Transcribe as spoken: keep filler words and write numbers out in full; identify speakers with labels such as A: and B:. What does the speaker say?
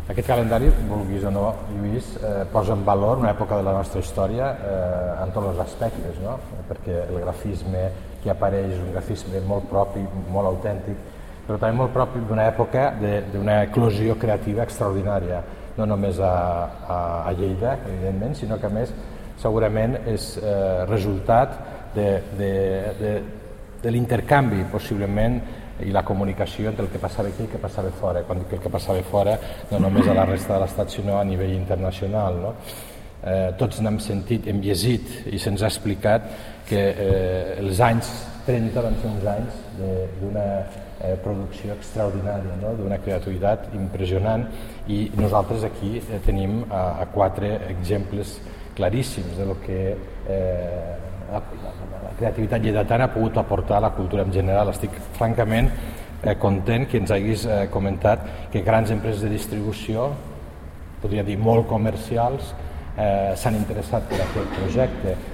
A: Aquest calendari, vulguis o no, Lluís, eh, posa en valor una època de la nostra història eh, en tots els aspectes, no? Perquè el grafisme que apareix és un grafisme molt propi, molt autèntic, però també molt propi d'una època d'una eclosió creativa extraordinària, no només a, a, a Lleida, evidentment, sinó que a més segurament és eh, resultat de, de, de, de l'intercanvi, possiblement, i la comunicació entre el que passava aquí i el que passava fora. Quan dic el que passava fora, no només a la resta de l'Estat, sinó a nivell internacional, no? Eh, tots n'hem sentit, hem llegit i se'ns ha explicat que eh, els anys trenta van ser uns anys d'una eh, producció extraordinària, no? D'una creativitat impressionant, i nosaltres aquí eh, tenim a, a quatre exemples claríssims de lo que eh, la, la, la creativitat lleidatana ha pogut aportar a la cultura en general. Estic francament eh, content que ens haguis eh, comentat que grans empreses de distribució, podria dir molt comercials, eh, s'han interessat per aquest projecte.